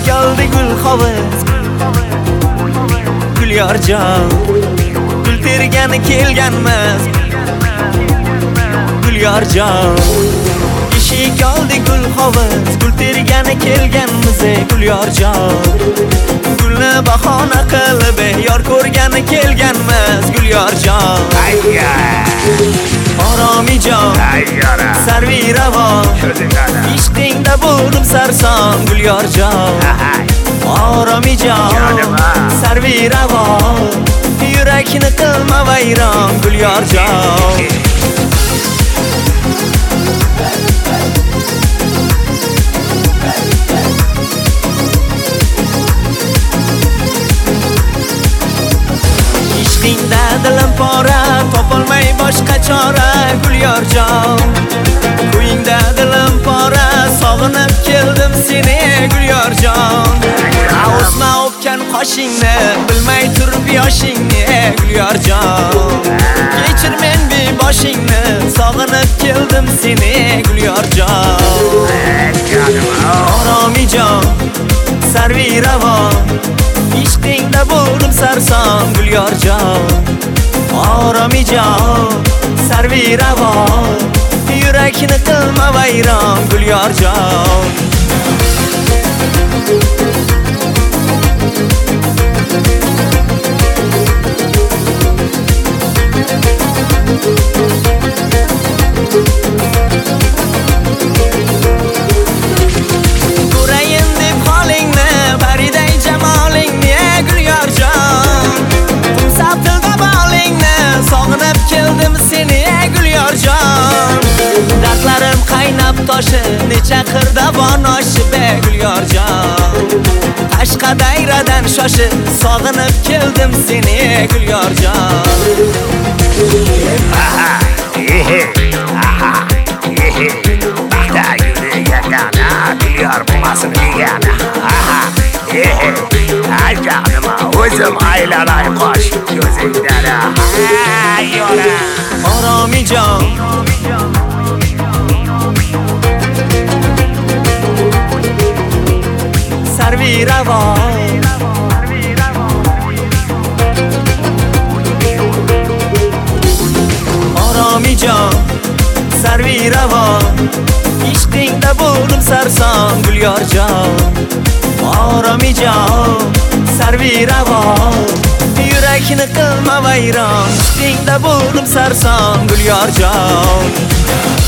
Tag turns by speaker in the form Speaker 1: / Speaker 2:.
Speaker 1: Eshik oldi gul hovuz Gul yorjon Gul tergani kelganmiz Gul yorjon Eshik oldi gul hovuz Gul tergani kelganmiz Gul yorjon Gulni bahona qilib yor ko'rgani kelganmiz Gul yorjon Oromijon Sarviravon Ishqingda bo'ldim sarson Gul yorjon Oromijon Sarviravon Yurakni qilma vayron Gul yorjon Ishqingda dilim pora topolmay boshqa chora Gul yorjon Ko'yingda dilim pora sog'inib keldim seni Gul yorjon O'sma o'pgan qoshingni bilmay turib yoshingni Gul yorjon Kechir men boshingni sog'inib keldim seni Gul yorjon Oromijon Sarviravon Ishqingda bo'ldim sarson Gul yorjon Oromijon Sarviravon Yurakni qilma vayron Gul yorjon Ko'rayin deb holingni bariday jamolingni Gul yorjon Qumsatilda bolingni sog'inib keldim seni Gul yorjon Dardlarim qaynab toshib necha qirda bonoshib Gul yorjon Qashqadaryodan shoshib sog'inib keldim seni Gul yorjon Gul yor bo'lmasin degani Aytganima o'zim aylanay qosh ko'zingdan Oromijon Sarviravon Oromijon Sarviravon Ishqingda bo'ldim sarson Gul yorjon Oromijon Sarviravon Yurakni qilma vayron Ishqingda bo'ldim sarson Gul yorjon